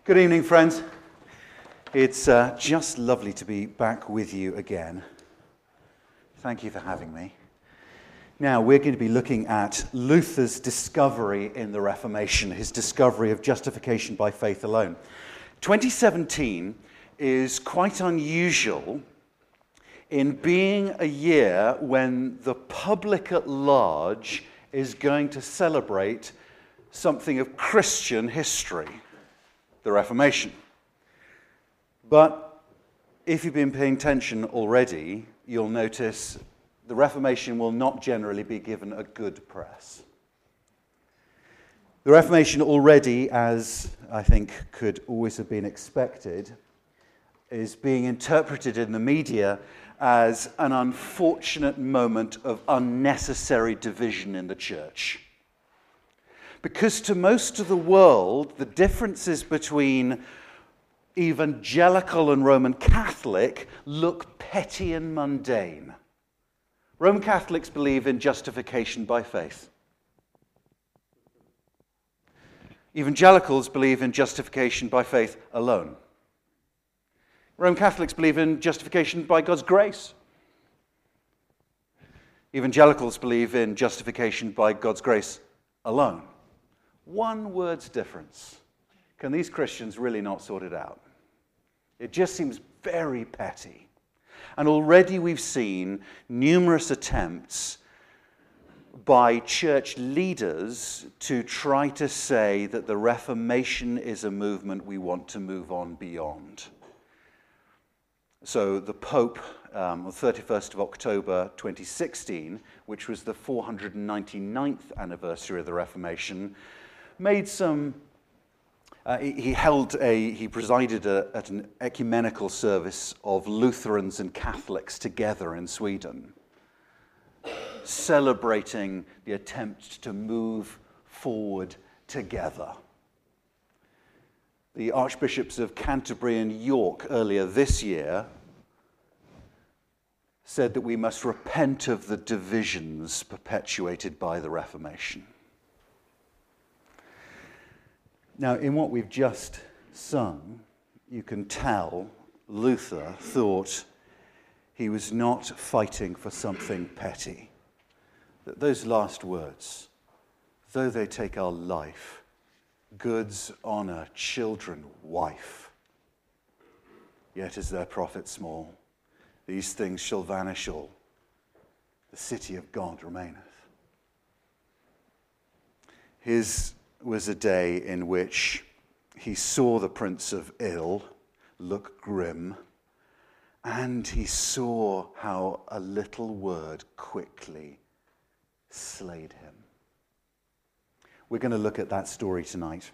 Good evening, friends. It's just lovely to be back with you again. Thank you for having me. Now, we're going to be looking at Luther's discovery in the Reformation, his discovery of justification by faith alone. 2017 is quite unusual in being a year when the public at large is going to celebrate something of Christian history, the Reformation. But if you've been paying attention already, you'll notice the Reformation will not generally be given a good press. The Reformation already, as I think could always have been expected, is being interpreted in the media as an unfortunate moment of unnecessary division in the church. Because to most of the world, the differences between evangelical and Roman Catholic look petty and mundane. Roman Catholics believe in justification by faith. Evangelicals believe in justification by faith alone. Roman Catholics believe in justification by God's grace. Evangelicals believe in justification by God's grace alone. One word's difference. Can these Christians really not sort it out? It just seems very petty. And already we've seen numerous attempts by church leaders to try to say that the Reformation is a movement we want to move on beyond. So the Pope, on the 31st of October 2016, which was the 499th anniversary of the Reformation, made some. He presided at an ecumenical service of Lutherans and Catholics together in Sweden, celebrating the attempt to move forward together. The Archbishops of Canterbury and York earlier this year said that we must repent of the divisions perpetuated by the Reformation. Now, in what we've just sung, you can tell Luther thought he was not fighting for something petty. That those last words, though they take our life, goods, honor, children, wife, yet is their profit small. These things shall vanish all. The city of God remaineth. His was a day in which he saw the Prince of Ill look grim, and he saw how a little word quickly slayed him. We're going to look at that story tonight.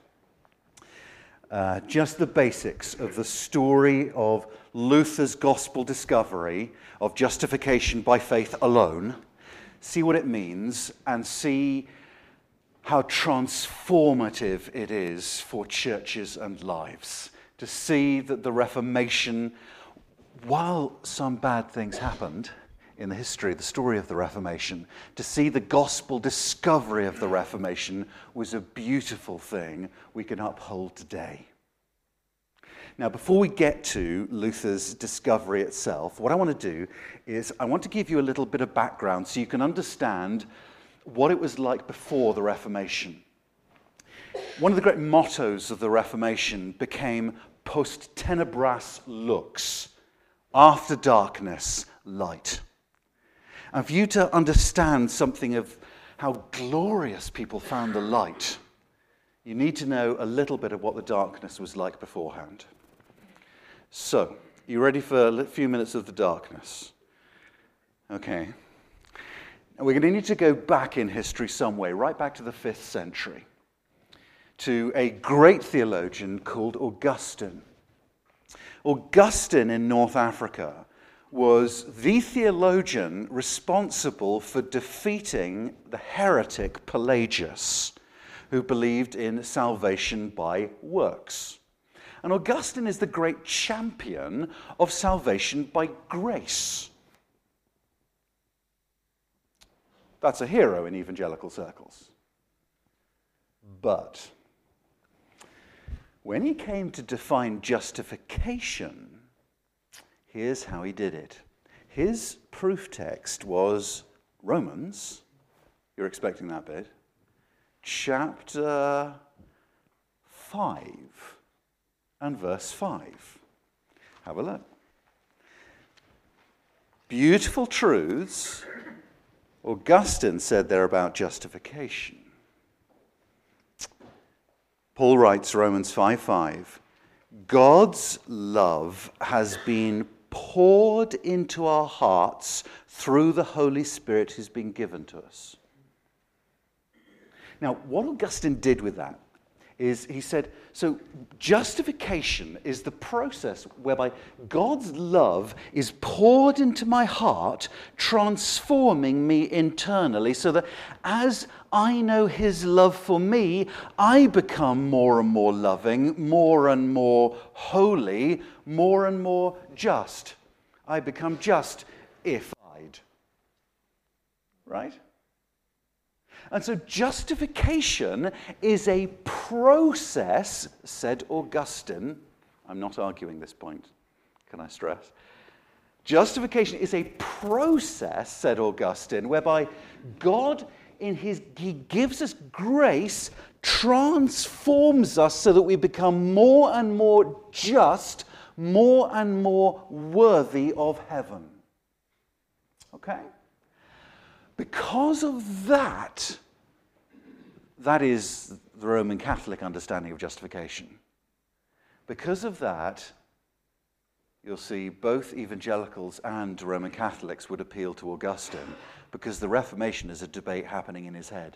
Just the basics of the story of Luther's gospel discovery of justification by faith alone, see what it means, and see how transformative it is for churches and lives to see that the Reformation, while some bad things happened in the history, the story of the Reformation, to see the gospel discovery of the Reformation was a beautiful thing we can uphold today. Now, before we get to Luther's discovery itself, what I want to do is I want to give you a little bit of background so you can understand what it was like before the Reformation. One of the great mottos of the Reformation became post tenebras lux, after darkness, light. And for you to understand something of how glorious people found the light, you need to know a little bit of what the darkness was like beforehand. So, you ready for a few minutes of the darkness? Okay. We're going to need to go back in history some way, right back to the 5th century, to a great theologian called Augustine. Augustine in North Africa was the theologian responsible for defeating the heretic Pelagius, who believed in salvation by works. And Augustine is the great champion of salvation by grace. That's a hero in evangelical circles. But When he came to define justification, here's how he did it. His proof text was Romans, you're expecting that bit, chapter 5 and verse 5. Have a look. Beautiful truths, Augustine said they're about justification. Paul writes, Romans 5:5, God's love has been poured into our hearts through the Holy Spirit who's been given to us. Now, what Augustine did with that is he said, so justification is the process whereby God's love is poured into my heart, transforming me internally, so that as I know his love for me, I become more and more loving, more and more holy, more and more just. I become justified. Right? And so justification is a process, said Augustine. I'm not arguing this point, can I stress? Justification is a process, said Augustine, whereby God, he gives us grace, transforms us so that we become more and more just, more and more worthy of heaven. Okay? Because of that, that is the Roman Catholic understanding of justification. Because of that, you'll see both evangelicals and Roman Catholics would appeal to Augustine, because the Reformation is a debate happening in his head.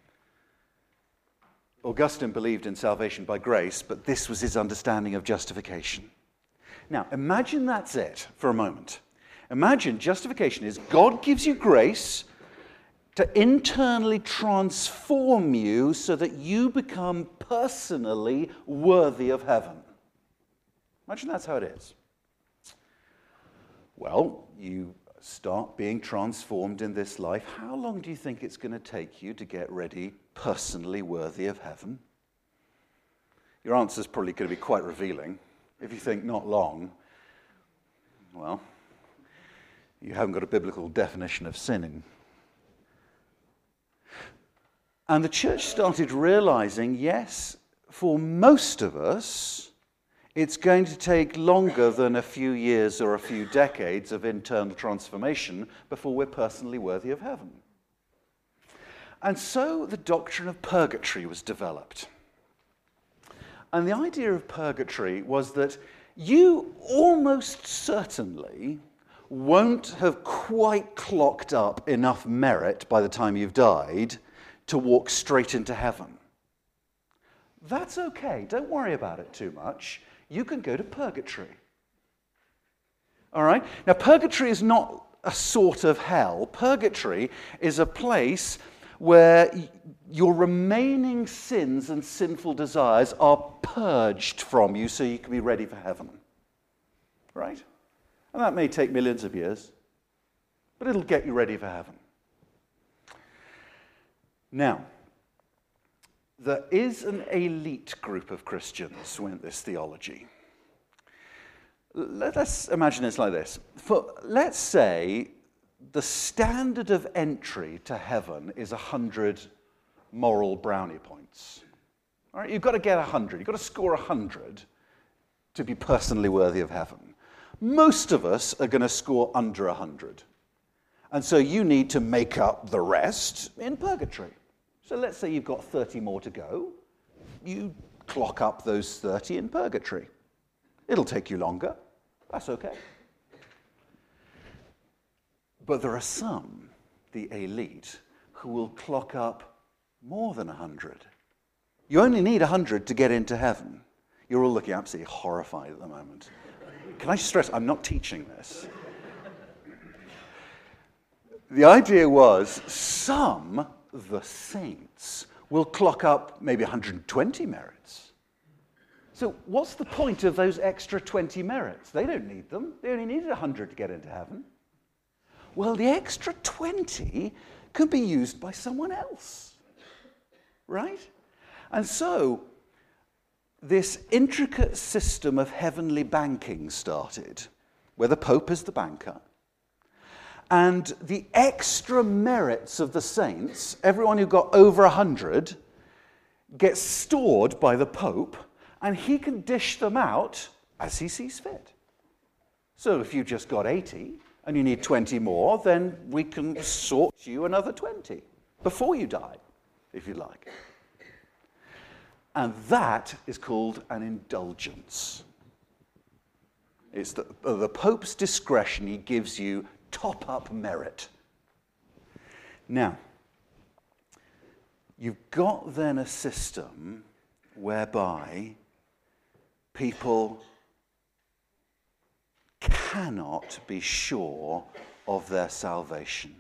Augustine believed in salvation by grace, but this was his understanding of justification. Now, imagine that's it for a moment. Imagine justification is God gives you grace to internally transform you so that you become personally worthy of heaven. Imagine that's how it is. Well, you start being transformed in this life. How long do you think it's going to take you to get ready, personally worthy of heaven? Your answer is probably going to be quite revealing. If you think not long, well, you haven't got a biblical definition of sinning. And the church started realizing, yes, for most of us, it's going to take longer than a few years or a few decades of internal transformation before we're personally worthy of heaven. And so the doctrine of purgatory was developed. And the idea of purgatory was that you almost certainly won't have quite clocked up enough merit by the time you've died to walk straight into heaven. That's okay. Don't worry about it too much. You can go to purgatory. All right? Now, purgatory is not a sort of hell. Purgatory is a place where your remaining sins and sinful desires are purged from you so you can be ready for heaven. Right? And that may take millions of years, but it'll get you ready for heaven. Now, there is an elite group of Christians with this theology. Let's imagine it's like this. Let's say the standard of entry to heaven is 100 moral brownie points. All right, you've got to get 100. You've got to score 100 to be personally worthy of heaven. Most of us are going to score under 100. And so you need to make up the rest in purgatory. So let's say you've got 30 more to go. You clock up those 30 in purgatory. It'll take you longer. That's okay. But there are some, the elite, who will clock up more than 100. You only need 100 to get into heaven. You're all looking absolutely horrified at the moment. Can I stress, I'm not teaching this. The idea was some, the saints, will clock up maybe 120 merits. So what's the point of those extra 20 merits? They don't need them. They only needed 100 to get into heaven. Well, the extra 20 could be used by someone else, right? And so this intricate system of heavenly banking started, where the Pope is the banker, and the extra merits of the saints, everyone who got over 100, gets stored by the Pope, and he can dish them out as he sees fit. So if you just got 80 and you need 20 more, then we can sort you another 20 before you die, if you like. And that is called an indulgence. It's the Pope's discretion. He gives you top-up merit. Now, you've got then a system whereby people cannot be sure of their salvation.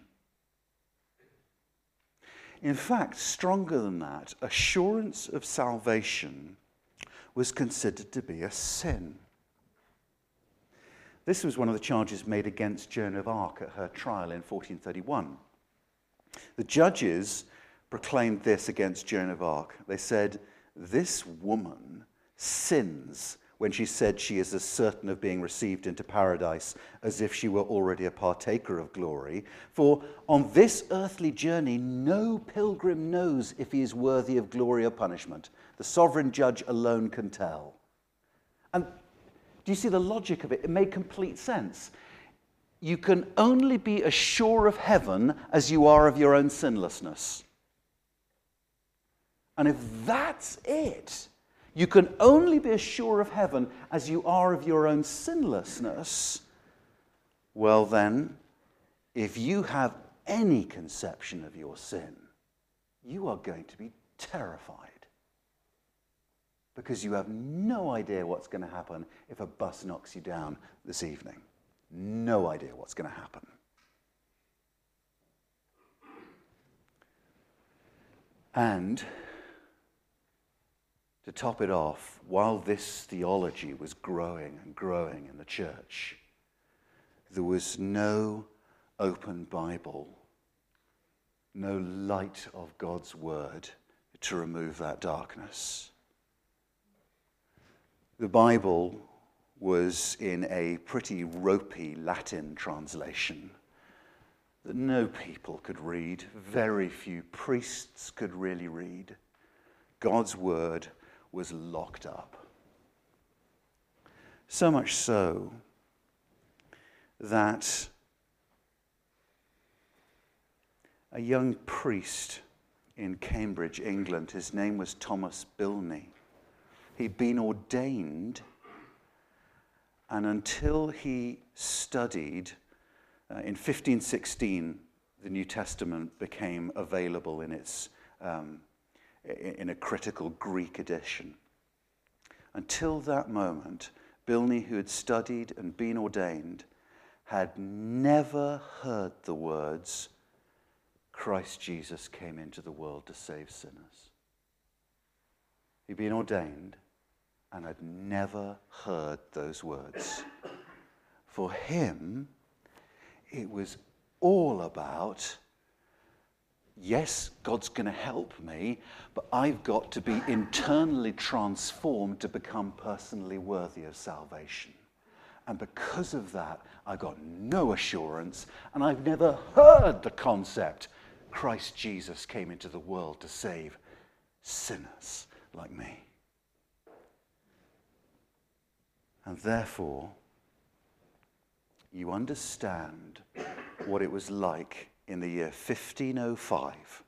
In fact, stronger than that, assurance of salvation was considered to be a sin. This was one of the charges made against Joan of Arc at her trial in 1431. The judges proclaimed this against Joan of Arc. They said, "This woman sins when she said she is as certain of being received into paradise as if she were already a partaker of glory. For on this earthly journey, no pilgrim knows if he is worthy of glory or punishment. The sovereign judge alone can tell." And do you see the logic of it? It made complete sense. You can only be as sure of heaven as you are of your own sinlessness. And if that's it, you can only be as sure of heaven as you are of your own sinlessness, well then, if you have any conception of your sin, you are going to be terrified. Because you have no idea what's going to happen if a bus knocks you down this evening. No idea what's going to happen. And to top it off, while this theology was growing and growing in the church, there was no open Bible, no light of God's word to remove that darkness. The Bible was in a pretty ropey Latin translation that no people could read, very few priests could really read. God's word was locked up. So much so that a young priest in Cambridge, England, his name was Thomas Bilney. He'd been ordained, and until he studied, in 1516, the New Testament became available in its in a critical Greek edition. Until that moment, Bilney, who had studied and been ordained, had never heard the words, "Christ Jesus came into the world to save sinners." He'd been ordained and had never heard those words. For him, it was all about, yes, God's going to help me, but I've got to be internally transformed to become personally worthy of salvation. And because of that, I got no assurance, and I've never heard the concept, Christ Jesus came into the world to save sinners like me. And therefore, you understand what it was like in the year 1505.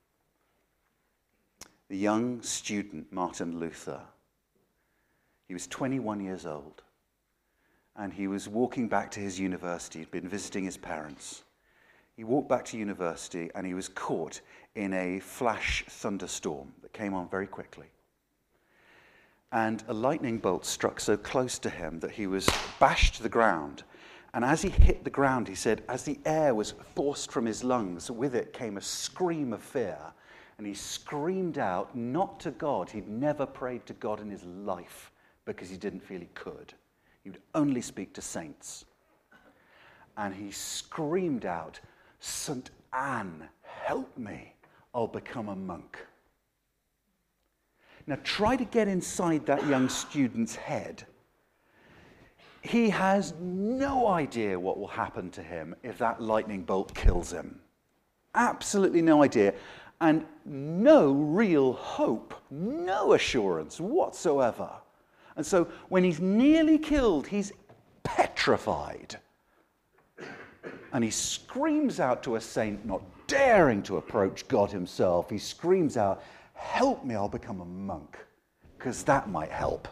The young student, Martin Luther, he was 21 years old, and he was walking back to his university. He'd been visiting his parents. He walked back to university, and he was caught in a flash thunderstorm that came on very quickly. And a lightning bolt struck so close to him that he was bashed to the ground. And as he hit the ground, he said, as the air was forced from his lungs, with it came a scream of fear. And he screamed out, not to God. He'd never prayed to God in his life because he didn't feel he could. He would only speak to saints. And he screamed out, "St. Anne, help me. I'll become a monk." Now try to get inside that young student's head. He has no idea what will happen to him if that lightning bolt kills him. Absolutely no idea. And no real hope, no assurance whatsoever. And so when he's nearly killed, he's petrified. And he screams out to a saint, not daring to approach God himself. He screams out, "Help me, I'll become a monk," because that might help.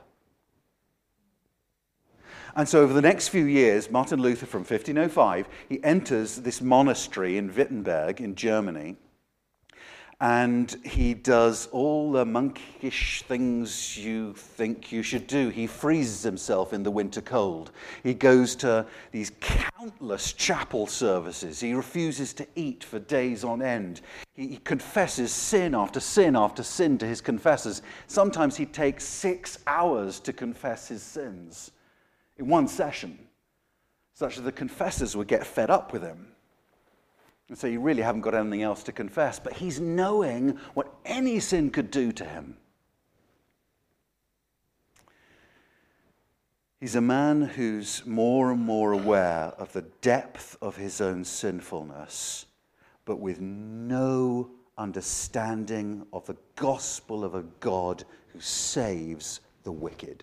And so over the next few years, Martin Luther, from 1505, he enters this monastery in Wittenberg in Germany. And he does all the monkish things you think you should do. He freezes himself in the winter cold. He goes to these countless chapel services. He refuses to eat for days on end. He confesses sin after sin after sin to his confessors. Sometimes he takes 6 hours to confess his sins in one session, such that the confessors would get fed up with him. And so you really haven't got anything else to confess. But he's knowing what any sin could do to him. He's a man who's more and more aware of the depth of his own sinfulness, but with no understanding of the gospel of a God who saves the wicked.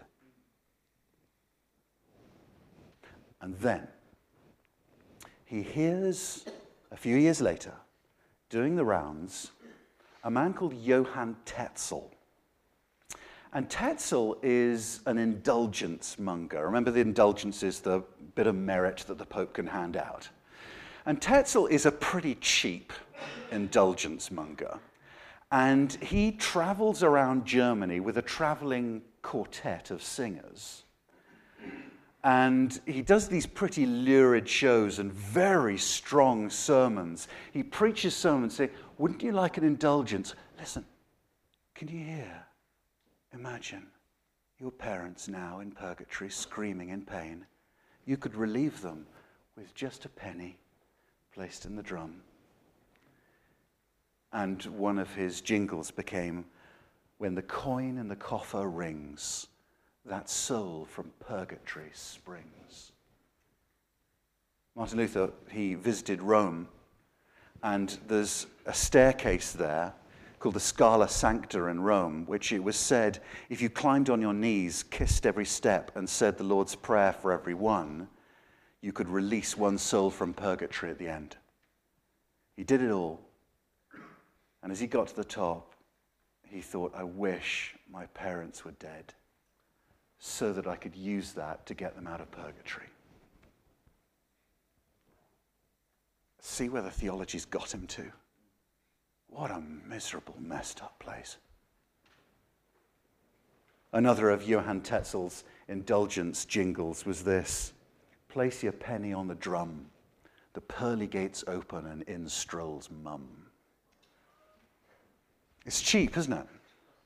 And then he hears, a few years later, doing the rounds, a man called Johann Tetzel. And Tetzel is an indulgence monger. Remember, the indulgence is the bit of merit that the Pope can hand out. And Tetzel is a pretty cheap indulgence monger. And he travels around Germany with a traveling quartet of singers. And he does these pretty lurid shows and very strong sermons. He preaches sermons saying, "Wouldn't you like an indulgence? Listen, can you hear? Imagine your parents now in purgatory screaming in pain. You could relieve them with just a penny placed in the drum." And one of his jingles became, "When the coin in the coffer rings, that soul from purgatory springs." Martin Luther, he visited Rome, and there's a staircase there called the Scala Sancta in Rome, which it was said, if you climbed on your knees, kissed every step, and said the Lord's Prayer for every one, you could release one soul from purgatory at the end. He did it all, and as he got to the top, he thought, "I wish my parents were dead, so that I could use that to get them out of purgatory." See where the theology's got him to. What a miserable, messed up place. Another of Johann Tetzel's indulgence jingles was this: "Place your penny on the drum, the pearly gates open and in strolls mum." It's cheap, isn't it?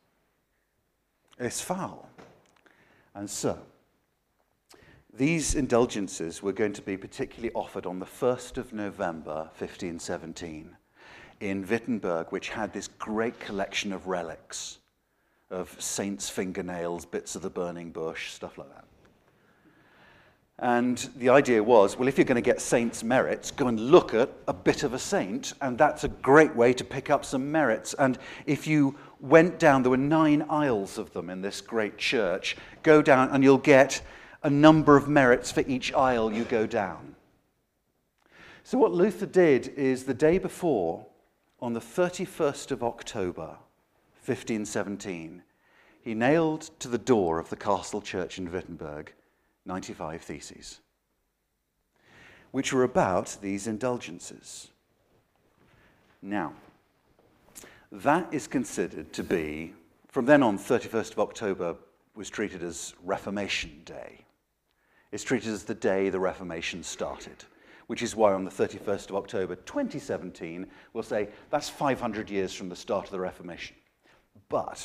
It's foul. And so, these indulgences were going to be particularly offered on the 1st of November, 1517, in Wittenberg, which had this great collection of relics, of saints' fingernails, bits of the burning bush, stuff like that. And the idea was, well, if you're going to get saints' merits, go and look at a bit of a saint, and that's a great way to pick up some merits. And if you went down, there were 9 aisles of them in this great church, go down and you'll get a number of merits for each aisle you go down. So what Luther did is the day before, on the 31st of October, 1517, he nailed to the door of the castle church in Wittenberg 95 theses, which were about these indulgences. Now, that is considered to be, from then on, 31st of October was treated as Reformation Day. It's treated as the day the Reformation started, which is why on the 31st of October 2017, we'll say that's 500 years from the start of the Reformation. But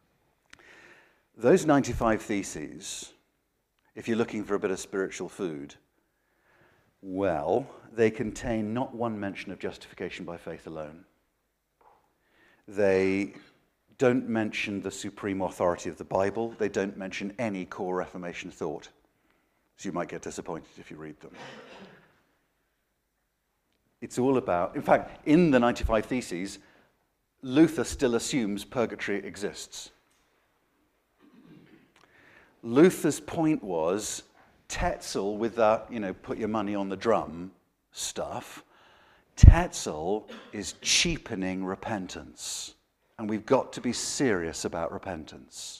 those 95 theses, if you're looking for a bit of spiritual food, well, they contain not one mention of justification by faith alone. They don't mention the supreme authority of the Bible. They don't mention any core Reformation thought. So you might get disappointed if you read them. It's all about, in fact, in the 95 Theses, Luther still assumes purgatory exists. Luther's point was, Tetzel, with that, put your money on the drum stuff, Tetzel is cheapening repentance. And we've got to be serious about repentance.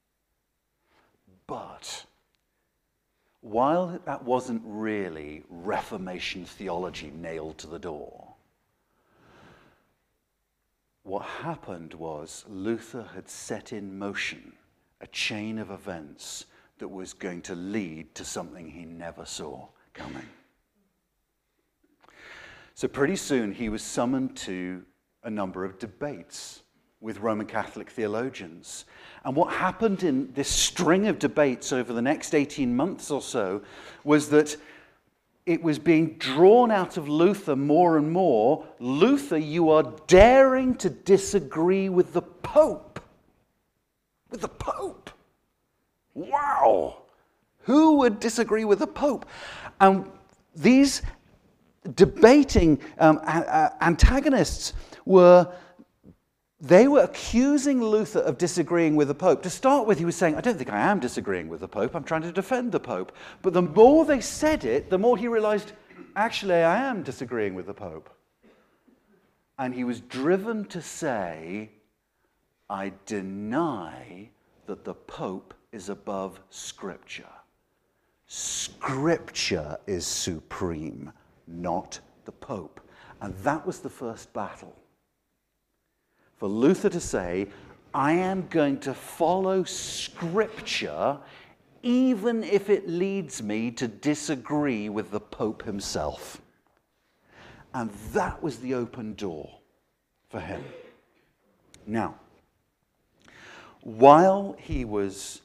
But while that wasn't really Reformation theology nailed to the door, what happened was Luther had set in motion a chain of events that was going to lead to something he never saw coming. So pretty soon he was summoned to a number of debates with Roman Catholic theologians. And what happened in this string of debates over the next 18 months or so was that it was being drawn out of Luther more and more. Luther, you are daring to disagree with the Pope. With the Pope. Wow. Who would disagree with the Pope? And these debating antagonists were accusing Luther of disagreeing with the Pope. To start with, he was saying, I don't think I am disagreeing with the Pope. I'm trying to defend the Pope. But the more they said it, the more he realized, actually, I am disagreeing with the Pope. And he was driven to say, I deny that the Pope is above Scripture. Scripture is supreme, not the Pope. And that was the first battle. For Luther to say, I am going to follow Scripture even if it leads me to disagree with the Pope himself. And that was the open door for him. Now, while he was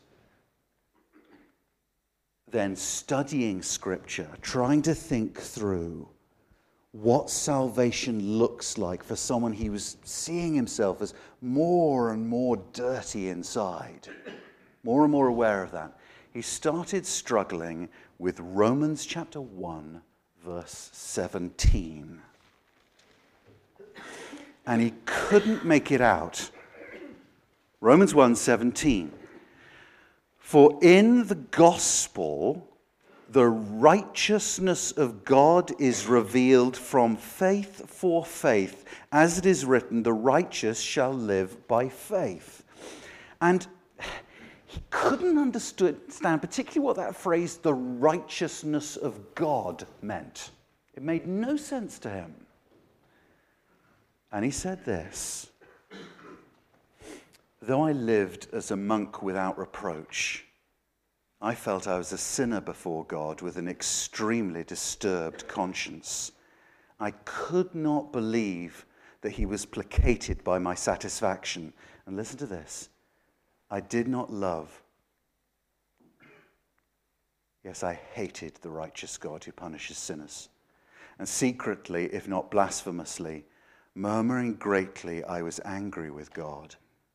then studying Scripture, trying to think through what salvation looks like for someone he was seeing himself as more and more dirty inside, more and more aware of that, he started struggling with Romans chapter 1, verse 17. And he couldn't make it out. Romans 1:17. For in the gospel, the righteousness of God is revealed from faith for faith. As it is written, the righteous shall live by faith. And he couldn't understand particularly what that phrase, the righteousness of God, meant. It made no sense to him. And he said this, though I lived as a monk without reproach, I felt I was a sinner before God with an extremely disturbed conscience. I could not believe that he was placated by my satisfaction. And listen to this. I did not love. Yes, I hated the righteous God who punishes sinners. And secretly, if not blasphemously, murmuring greatly, I was angry with God.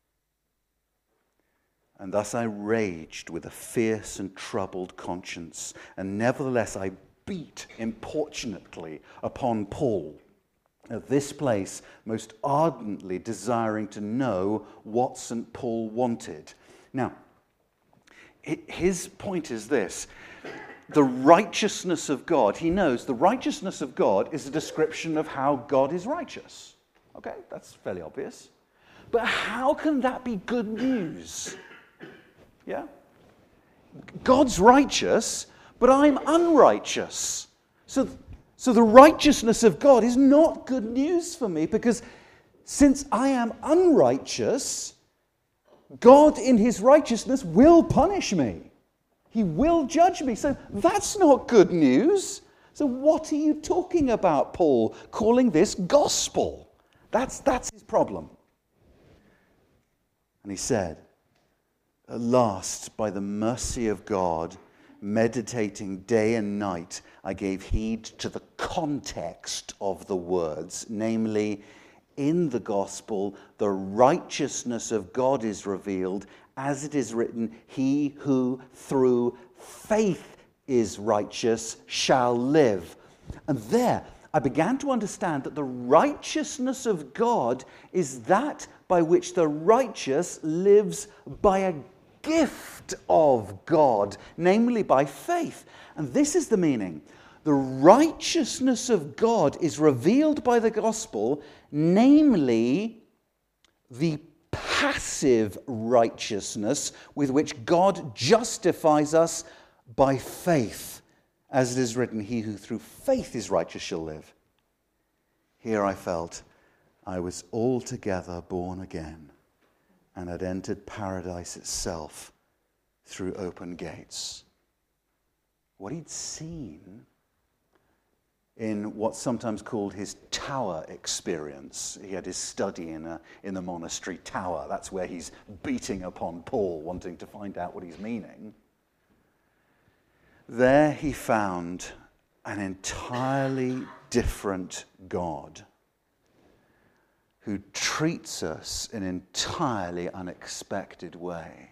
And thus I raged with a fierce and troubled conscience, and nevertheless I beat importunately upon Paul at this place, most ardently desiring to know what St. Paul wanted. Now, his point is this. The righteousness of God, he knows the righteousness of God is a description of how God is righteous. Okay, that's fairly obvious. But how can that be good news? Yeah? God's righteous, but I'm unrighteous. So the righteousness of God is not good news for me, because since I am unrighteous, God in his righteousness will punish me. He will judge me. So that's not good news. So what are you talking about, Paul, calling this gospel? That's his problem. And he said, at last, by the mercy of God, meditating day and night, I gave heed to the context of the words, namely, in the gospel, the righteousness of God is revealed, as it is written, he who through faith is righteous shall live. And there, I began to understand that the righteousness of God is that by which the righteous lives by a gift of God, namely by faith. And this is the meaning. The righteousness of God is revealed by the gospel, namely the passive righteousness with which God justifies us by faith. As it is written, he who through faith is righteous shall live. Here I felt I was altogether born again and had entered paradise itself through open gates. What he'd seen in what's sometimes called his tower experience. He had his study in the monastery tower. That's where he's beating upon Paul, wanting to find out what he's meaning. There he found an entirely different God who treats us in an entirely unexpected way.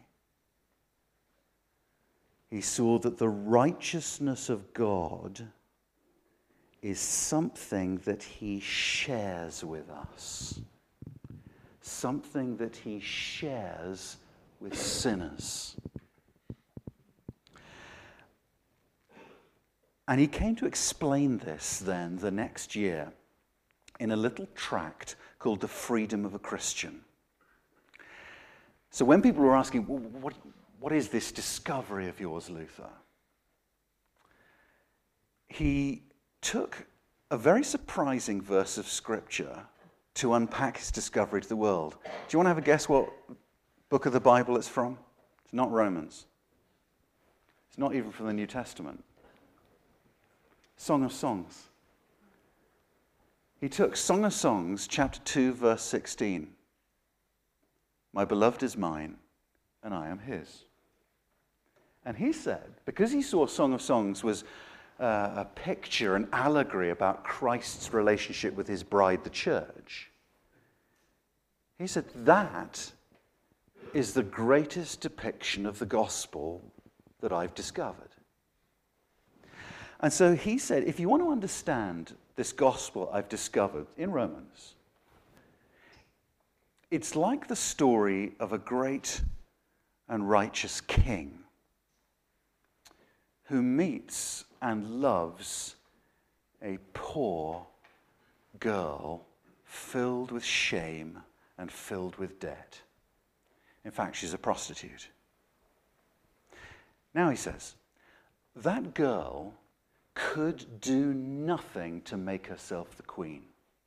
He saw that the righteousness of God is something that he shares with us, something that he shares with sinners. And he came to explain this then the next year in a little tract called The Freedom of a Christian. So when people were asking, well, what is this discovery of yours, Luther? He took a very surprising verse of Scripture to unpack his discovery to the world. Do you want to have a guess what book of the Bible it's from? It's not Romans. It's not even from the New Testament. Song of Songs. He took Song of Songs, chapter 2, verse 16. My beloved is mine, and I am his. And he said, because he saw Song of Songs was a picture, an allegory about Christ's relationship with his bride, the church, he said, that is the greatest depiction of the gospel that I've discovered. And so he said, if you want to understand this gospel I've discovered in Romans, it's like the story of a great and righteous king who meets and loves a poor girl filled with shame and filled with debt. In fact, she's a prostitute. Now he says, that girl could do nothing to make herself the queen.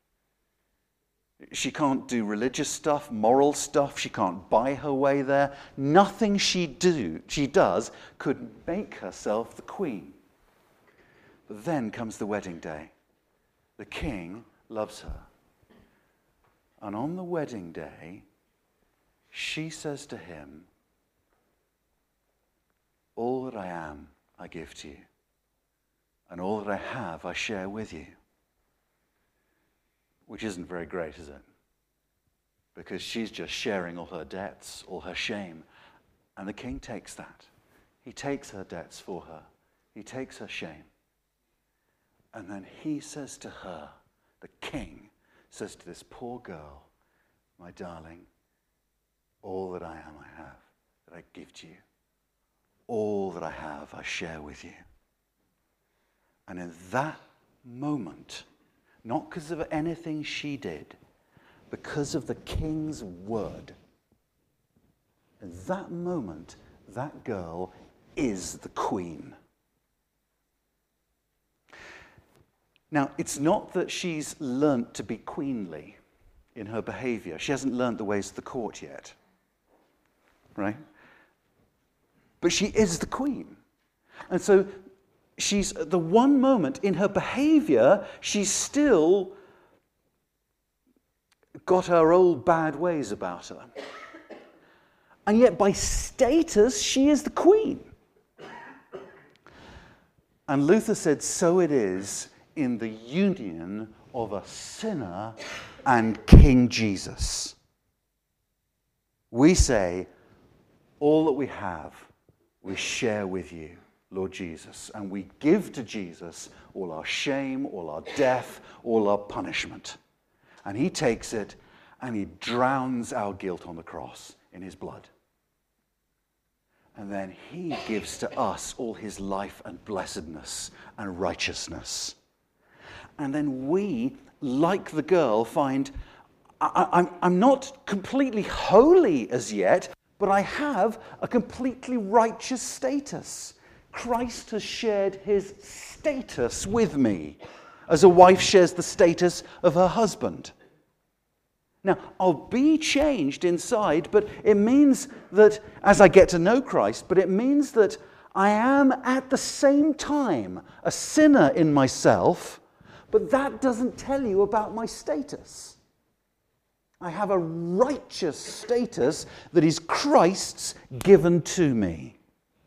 She can't do religious stuff, moral stuff. She can't buy her way there. Nothing she does could make herself the queen. But then comes the wedding day. The king loves her. And on the wedding day, she says to him, all that I am, I give to you. And all that I have, I share with you. Which isn't very great, is it? Because she's just sharing all her debts, all her shame. And the king takes that. He takes her debts for her. He takes her shame. And then he says to her, the king says to this poor girl, my darling, all that I am, I have, that I give to you. All that I have, I share with you. And in that moment, not because of anything she did, because of the king's word, in that moment, that girl is the queen. Now, it's not that she's learnt to be queenly in her behavior. She hasn't learnt the ways of the court yet, right? But she is the queen. And so she's at the one moment in her behavior, she's still got her old bad ways about her. And yet by status, she is the queen. And Luther said, so it is in the union of a sinner and King Jesus. We say, all that we have, we share with you, Lord Jesus. And we give to Jesus all our shame, all our death, all our punishment. And he takes it and he drowns our guilt on the cross in his blood. And then he gives to us all his life and blessedness and righteousness. And then we, like the girl, find, I'm not completely holy as yet, but I have a completely righteous status. Christ has shared his status with me, as a wife shares the status of her husband. Now, I'll be changed inside, but it means that, as I get to know Christ, but it means that I am at the same time a sinner in myself, but that doesn't tell you about my status. I have a righteous status that is Christ's given to me.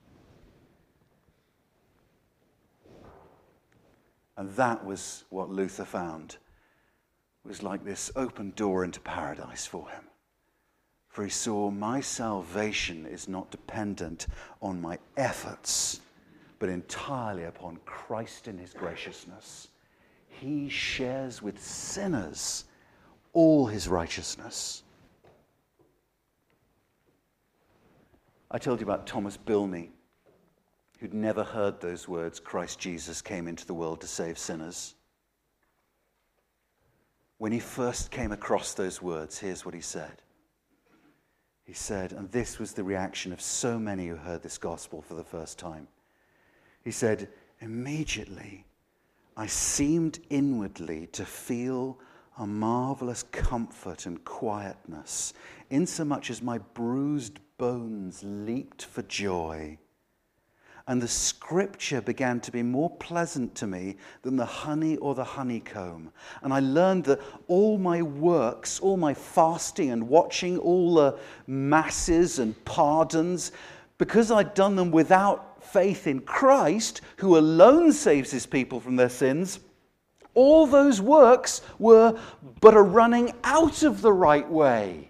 And that was what Luther found. It was like this open door into paradise for him. For he saw, my salvation is not dependent on my efforts, but entirely upon Christ in his graciousness. He shares with sinners all his righteousness. I told you about Thomas Bilney, who'd never heard those words, Christ Jesus came into the world to save sinners. When he first came across those words, here's what he said. He said, and this was the reaction of so many who heard this gospel for the first time. He said, immediately I seemed inwardly to feel a marvelous comfort and quietness, insomuch as my bruised bones leaped for joy. And the scripture began to be more pleasant to me than the honey or the honeycomb. And I learned that all my works, all my fasting and watching, all the masses and pardons, because I'd done them without faith in Christ, who alone saves his people from their sins, all those works were but a running out of the right way.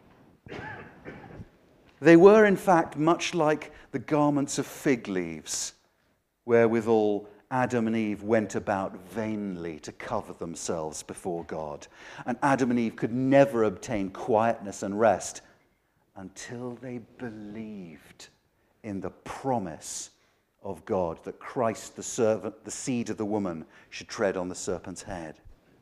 They were, in fact, much like the garments of fig leaves, wherewithal Adam and Eve went about vainly to cover themselves before God. And Adam and Eve could never obtain quietness and rest until they believed in the promise of God that Christ, the servant, the seed of the woman, should tread on the serpent's head.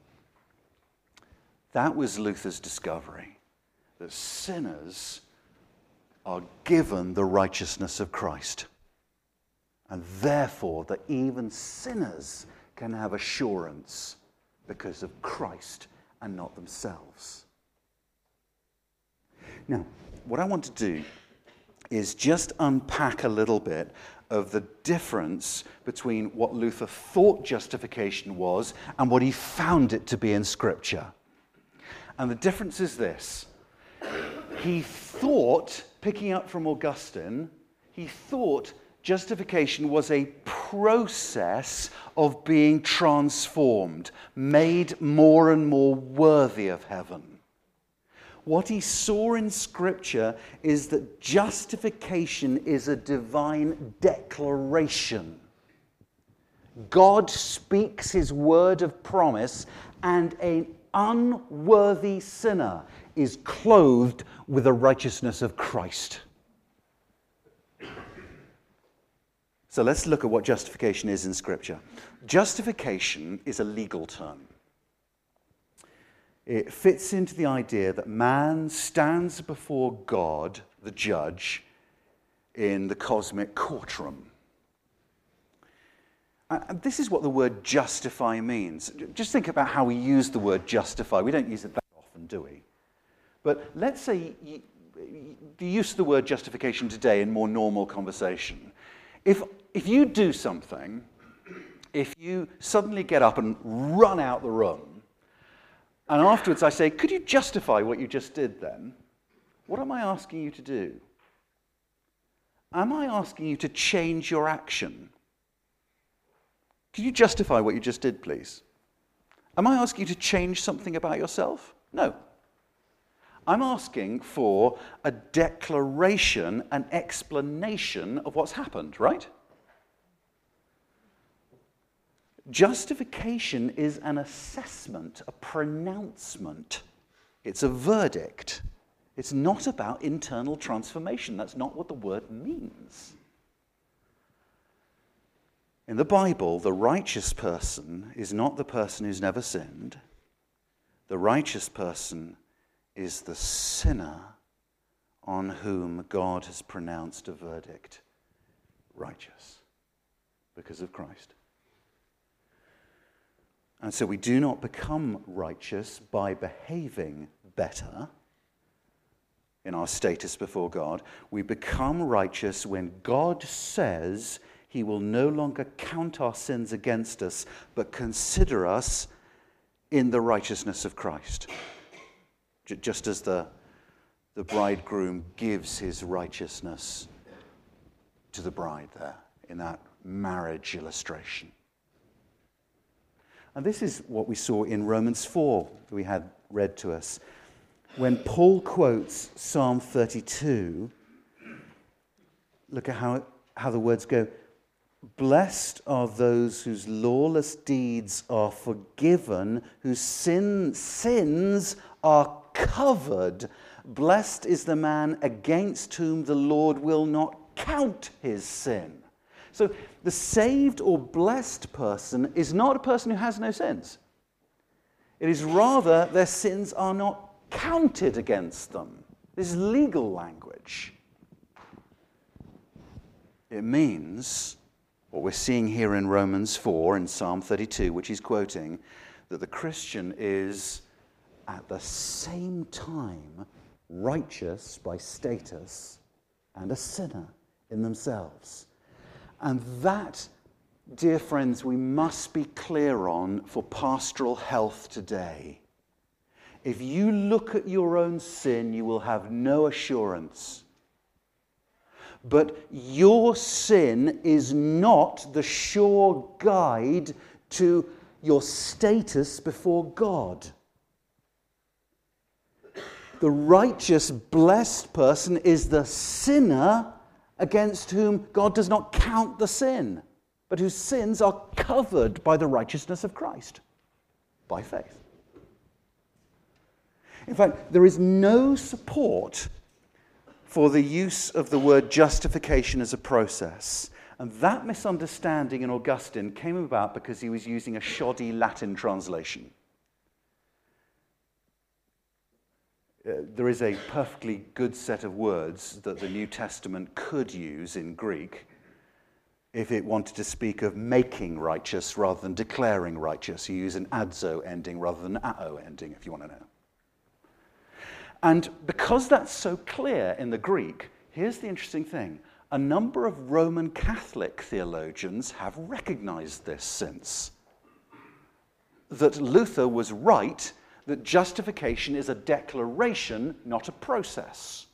That was Luther's discovery, that sinners are given the righteousness of Christ. And therefore, that even sinners can have assurance because of Christ and not themselves. Now, what I want to do is just unpack a little bit of the difference between what Luther thought justification was and what he found it to be in Scripture. And the difference is this. He thought, picking up from Augustine, he thought justification was a process of being transformed, made more and more worthy of heaven. What he saw in Scripture is that justification is a divine declaration. God speaks his word of promise, and an unworthy sinner is clothed with the righteousness of Christ. So let's look at what justification is in Scripture. Justification is a legal term. It fits into the idea that man stands before God, the judge, in the cosmic courtroom. And this is what the word justify means. Just think about how we use the word justify. We don't use it that often, do we? But let's say the use of the word justification today in more normal conversation. If you do something, if you suddenly get up and run out the room, and afterwards I say, could you justify what you just did then? What am I asking you to do? Am I asking you to change your action? Could you justify what you just did, please? Am I asking you to change something about yourself? No. I'm asking for a declaration, an explanation of what's happened, right? Justification is an assessment, a pronouncement. It's a verdict. It's not about internal transformation. That's not what the word means. In the Bible, the righteous person is not the person who's never sinned. The righteous person is the sinner on whom God has pronounced a verdict righteous because of Christ. And so we do not become righteous by behaving better in our status before God. We become righteous when God says he will no longer count our sins against us, but consider us in the righteousness of Christ. Just as the bridegroom gives his righteousness to the bride there in that marriage illustration. And this is what we saw in Romans 4 that we had read to us. When Paul quotes Psalm 32, look at how the words go. Blessed are those whose lawless deeds are forgiven, whose sins are covered. Blessed is the man against whom the Lord will not count his sin. So the saved or blessed person is not a person who has no sins. It is rather their sins are not counted against them. This is legal language. It means what we're seeing here in Romans 4 and Psalm 32, which he's quoting, that the Christian is at the same time righteous by status and a sinner in themselves. And that, dear friends, we must be clear on for pastoral health today. If you look at your own sin, you will have no assurance. But your sin is not the sure guide to your status before God. The righteous, blessed person is the sinner against whom God does not count the sin, but whose sins are covered by the righteousness of Christ, by faith. In fact, there is no support for the use of the word justification as a process. And that misunderstanding in Augustine came about because he was using a shoddy Latin translation. There is a perfectly good set of words that the New Testament could use in Greek if it wanted to speak of making righteous rather than declaring righteous. You use an adzo ending rather than an ao ending, if you want to know. And because that's so clear in the Greek, here's the interesting thing. A number of Roman Catholic theologians have recognized this since. That Luther was right, that justification is a declaration, not a process.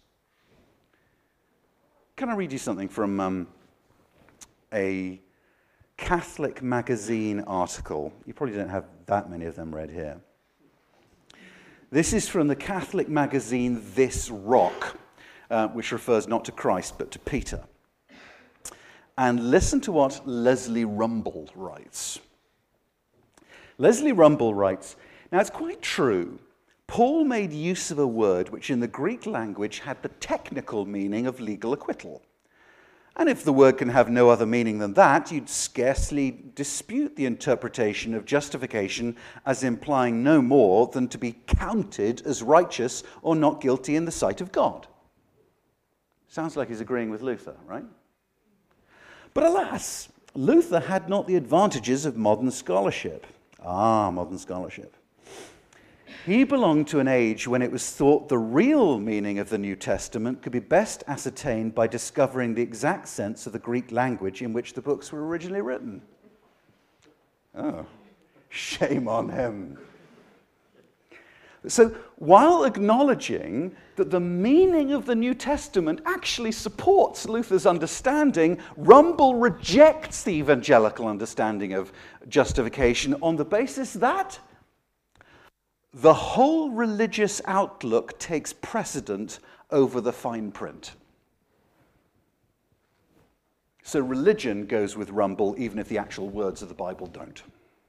Can I read you something from a Catholic magazine article? You probably don't have that many of them read here. This is from the Catholic magazine This Rock, which refers not to Christ but to Peter. And listen to what Leslie Rumble writes. Leslie Rumble writes, now it's quite true. Paul made use of a word which in the Greek language had the technical meaning of legal acquittal. And if the word can have no other meaning than that, you'd scarcely dispute the interpretation of justification as implying no more than to be counted as righteous or not guilty in the sight of God. Sounds like he's agreeing with Luther, right? But alas, Luther had not the advantages of modern scholarship. Modern scholarship. He belonged to an age when it was thought the real meaning of the New Testament could be best ascertained by discovering the exact sense of the Greek language in which the books were originally written. Oh, shame on him. So, while acknowledging that the meaning of the New Testament actually supports Luther's understanding, Rumble rejects the evangelical understanding of justification on the basis that the whole religious outlook takes precedent over the fine print. So religion goes with rumble even if the actual words of the Bible don't.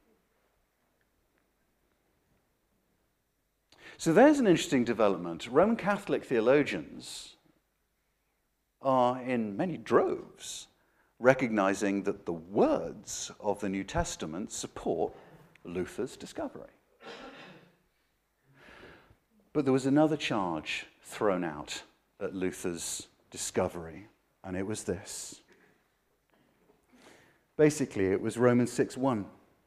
So there's an interesting development. Roman Catholic theologians are in many droves recognizing that the words of the New Testament support Luther's discovery. But there was another charge thrown out at Luther's discovery, and it was this. Basically, it was Romans 6:1.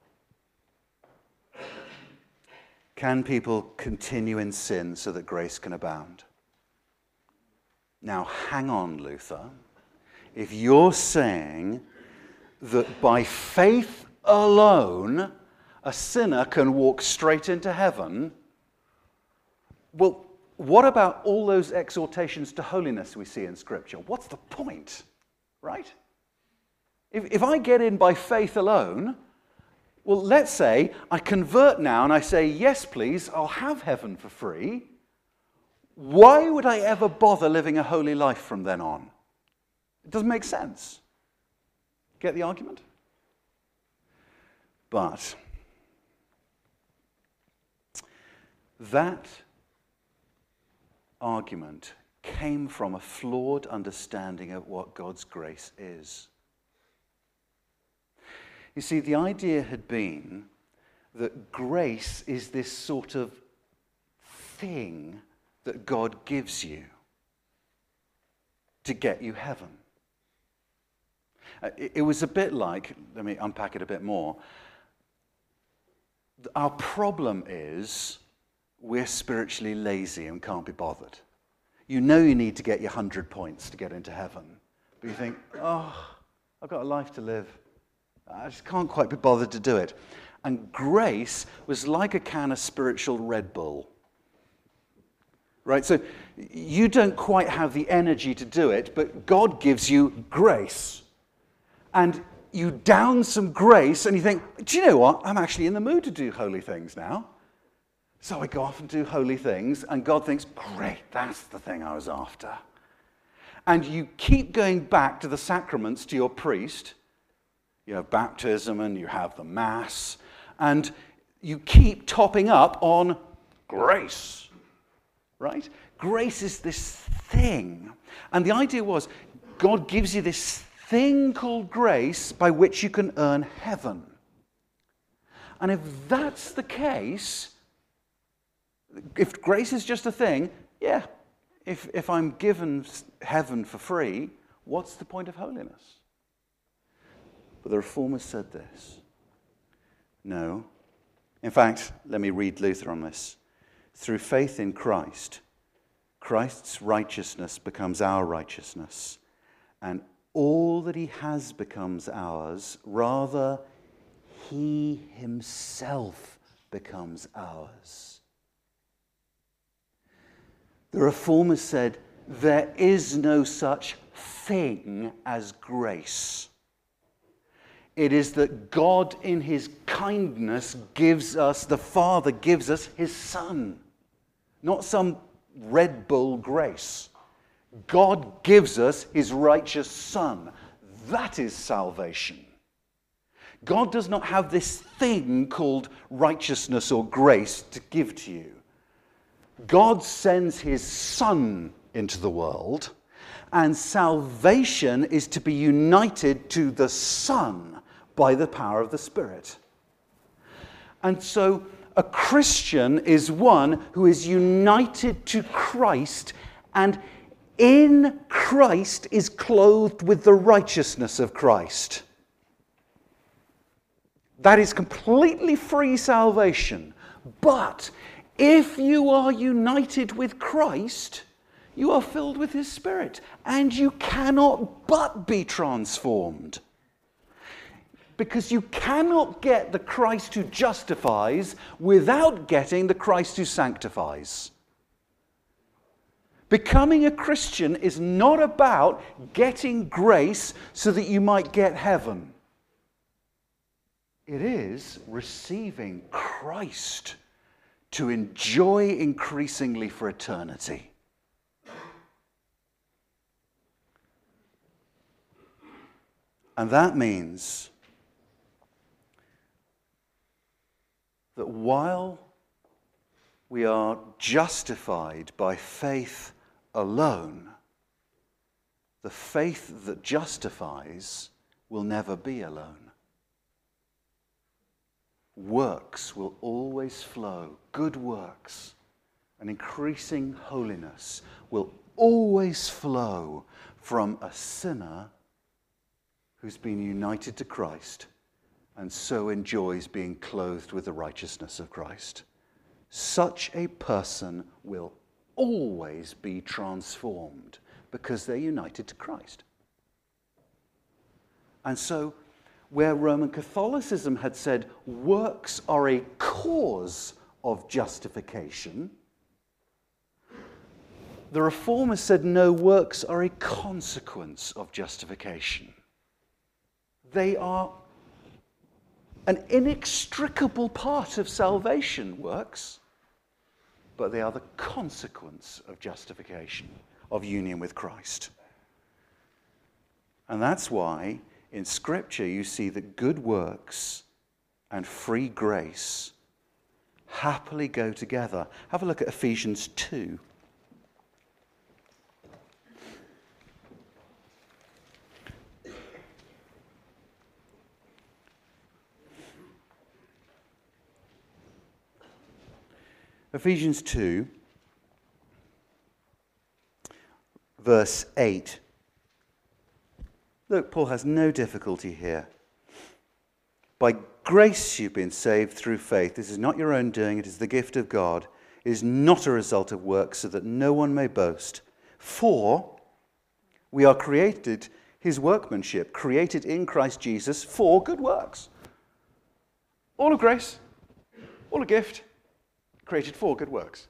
Can people continue in sin so that grace can abound? Now, hang on, Luther. If you're saying that by faith alone a sinner can walk straight into heaven, well, what about all those exhortations to holiness we see in Scripture? What's the point, right? If I get in by faith alone, well, let's say I convert now and I say, yes, please, I'll have heaven for free. Why would I ever bother living a holy life from then on? It doesn't make sense. Get the argument? But that argument came from a flawed understanding of what God's grace is. You see, the idea had been that grace is this sort of thing that God gives you to get you heaven. It was a bit like, let me unpack it a bit more. Our problem is we're spiritually lazy and can't be bothered. You know you need to get your 100 points to get into heaven. But you think, oh, I've got a life to live. I just can't quite be bothered to do it. And grace was like a can of spiritual Red Bull. Right? So you don't quite have the energy to do it, but God gives you grace. And you down some grace and you think, do you know what? I'm actually in the mood to do holy things now. So I go off and do holy things, and God thinks, great, that's the thing I was after. And you keep going back to the sacraments, to your priest. You have baptism and you have the Mass, and you keep topping up on grace, right? Grace is this thing. And the idea was, God gives you this thing called grace by which you can earn heaven. And if that's the case, if grace is just a thing, yeah, if I'm given heaven for free, what's the point of holiness? But the Reformers said this. No. In fact, let me read Luther on this. Through faith in Christ, Christ's righteousness becomes our righteousness, and all that he has becomes ours. Rather, he himself becomes ours. The Reformers said, there is no such thing as grace. It is that God in his kindness gives us, the Father gives us his Son. Not some Red Bull grace. God gives us his righteous Son. That is salvation. God does not have this thing called righteousness or grace to give to you. God sends his Son into the world, and salvation is to be united to the Son by the power of the Spirit. And so a Christian is one who is united to Christ, and in Christ is clothed with the righteousness of Christ. That is completely free salvation. But if you are united with Christ, you are filled with his Spirit, and you cannot but be transformed. Because you cannot get the Christ who justifies without getting the Christ who sanctifies. Becoming a Christian is not about getting grace so that you might get heaven. It is receiving Christ to enjoy increasingly for eternity. And that means that while we are justified by faith alone, the faith that justifies will never be alone. Works will always flow. Good works and increasing holiness will always flow from a sinner who's been united to Christ and so enjoys being clothed with the righteousness of Christ. Such a person will always be transformed because they're united to Christ. And so, where Roman Catholicism had said works are a cause of justification, the Reformers said no, works are a consequence of justification. They are an inextricable part of salvation, works, but they are the consequence of justification, of union with Christ. And that's why in Scripture you see that good works and free grace happily go together. Have a look at Ephesians 2. Ephesians 2, verse 8. Look, Paul has no difficulty here. By grace you've been saved through faith. This is not your own doing, it is the gift of God. It is not a result of works, so that no one may boast. For we are created, his workmanship, created in Christ Jesus for good works. All of grace, all a gift, created for good works.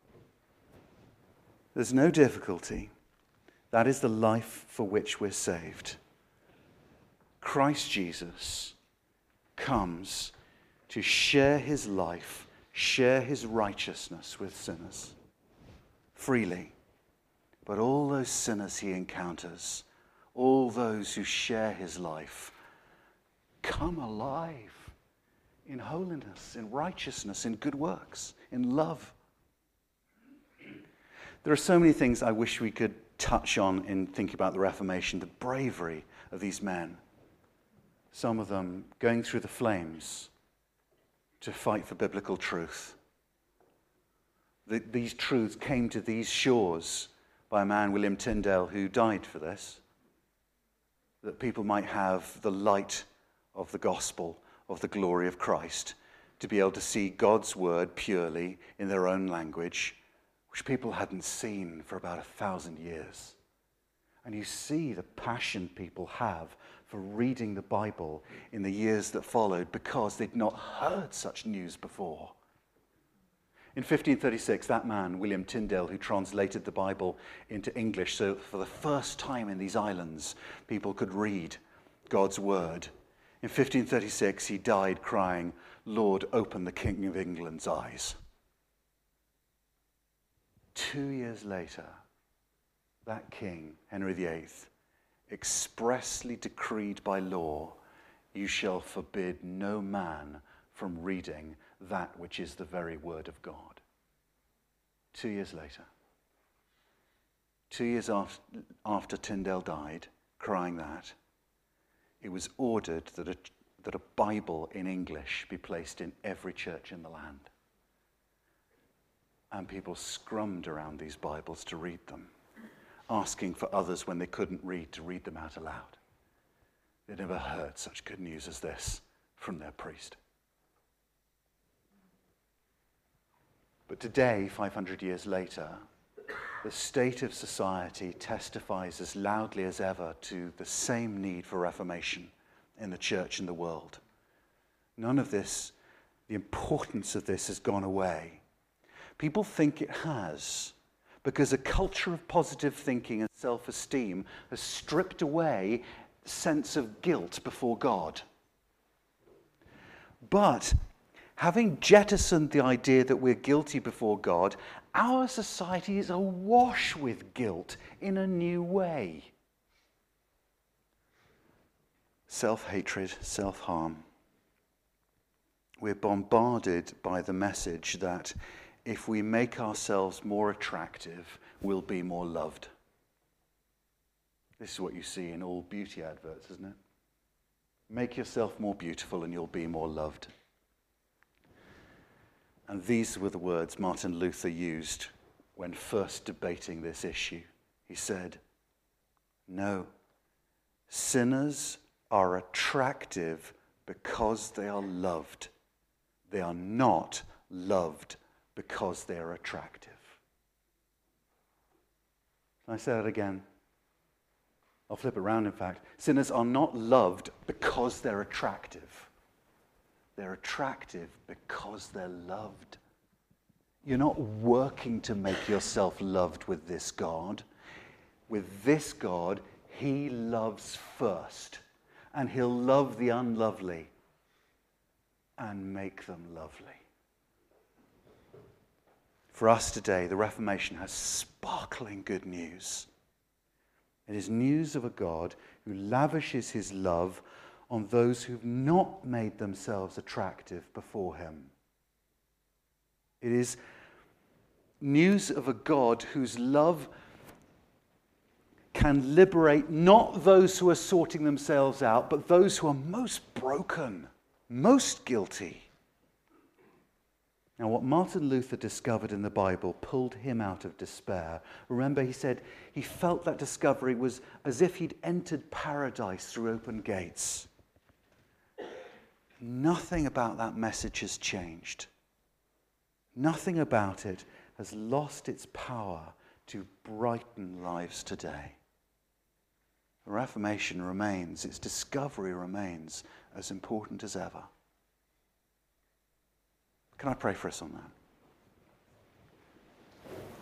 There's no difficulty. That is the life for which we're saved. Christ Jesus comes to share his life, share his righteousness with sinners freely. But all those sinners he encounters, all those who share his life, come alive in holiness, in righteousness, in good works, in love. There are so many things I wish we could touch on in thinking about the Reformation, the bravery of these men. Some of them going through the flames to fight for biblical truth. These truths came to these shores by a man, William Tyndale, who died for this, that people might have the light of the gospel, of the glory of Christ, to be able to see God's word purely in their own language, which people hadn't seen for about 1,000 years. And you see the passion people have for reading the Bible in the years that followed because they'd not heard such news before. In 1536, that man, William Tyndale, who translated the Bible into English, so for the first time in these islands, people could read God's word. In 1536, he died crying, "Lord, open the King of England's eyes." 2 years later, that king, Henry VIII, expressly decreed by law, "You shall forbid no man from reading that which is the very word of God." 2 years later. 2 years after Tyndale died, crying that, it was ordered that a Bible in English be placed in every church in the land. And people scrummed around these Bibles to read them, asking for others when they couldn't read to read them out aloud. They'd never heard such good news as this from their priest. But today, 500 years later, the state of society testifies as loudly as ever to the same need for reformation in the church and the world. None of this, the importance of this has gone away. People think it has, because a culture of positive thinking and self-esteem has stripped away the sense of guilt before God. But Having jettisoned the idea that we're guilty before God, our society is awash with guilt in a new way. Self-hatred, self-harm. We're bombarded by the message that if we make ourselves more attractive, we'll be more loved. This is what you see in all beauty adverts, isn't it? Make yourself more beautiful and you'll be more loved. And these were the words Martin Luther used when first debating this issue. He said, "No, sinners are attractive because they are loved. They are not loved because they are attractive." Can I say that again? I'll flip it around, in fact. Sinners are not loved because they're attractive. They're attractive because they're loved. You're not working to make yourself loved with this God. With this God, he loves first. And he'll love the unlovely and make them lovely. For us today, the Reformation has sparkling good news. It is news of a God who lavishes his love on those who've not made themselves attractive before him. It is news of a God whose love can liberate not those who are sorting themselves out, but those who are most broken, most guilty. Now, what Martin Luther discovered in the Bible pulled him out of despair. Remember, he said he felt that discovery was as if he'd entered paradise through open gates. Nothing about that message has changed. Nothing about it has lost its power to brighten lives today. The Reformation remains, its discovery remains as important as ever. Can I pray for us on that?